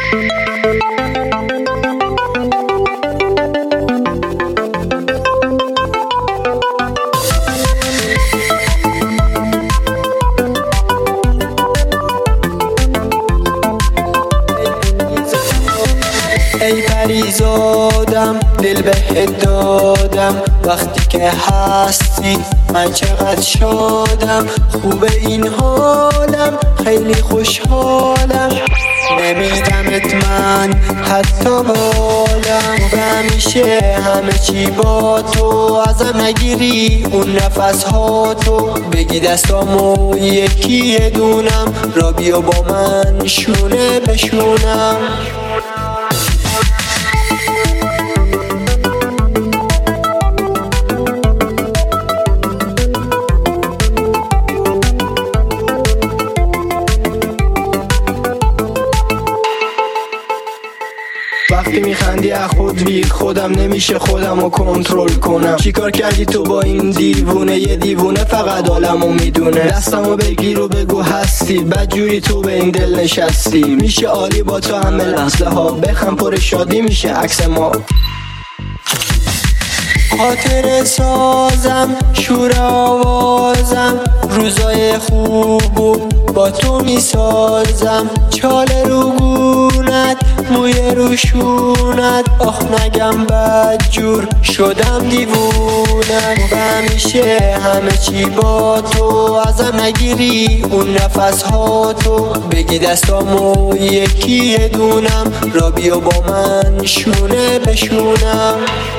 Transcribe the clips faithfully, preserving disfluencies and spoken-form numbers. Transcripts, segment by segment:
ای پریزادم دل بهت دادم، وقتی که هستی من چقدر شادم. خوبه این حالم خیلی خوشحالم، نمیدمت من حتی بالم. و همیشه همه چی با تو، ازم نگیری اون نفس ها تو. بگی دستامو یکی دونم، را بیا با من شونه بشونم. وقتی میخندی از خود بی خودم، نمیشه خودم رو کنترل کنم. چیکار کردی تو با این دیوونه؟ یه دیوونه فقط عالمو میدونه. دستمو بگیر و بگو هستی، بدجوری تو به این دل نشستی. میشه عالی با تو همه لحظه ها، بخم پر شادی میشه عکس ما. خاطر سازم شور آوازم، روزای خوبو با تو میسازم. چاله رو گونت موی روشونت، آخ نگم بدجور شدم دیوونت. و همیشه همه چی با تو، ازم نگیری اون نفس ها تو. بگی دستامو یکی دونم، را بیا با من شونه بشونم.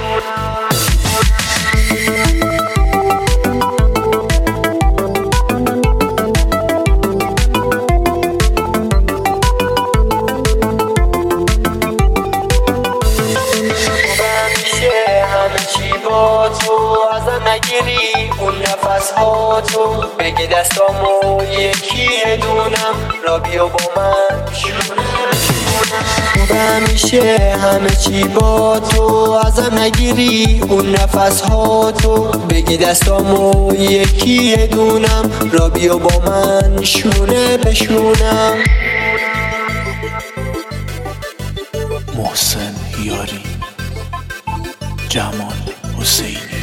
همه چی با تو، ازم نگیری اون نفس ها تو. بگی دستامو یکی دونم، را بیا با من شونه بشونم. و همیشه همه چی با تو، ازم نگیری اون نفس ها تو. بگی دستامو یکی دونم، را بیا با من شونه بشونم. محسن یاری، جمال حسینی.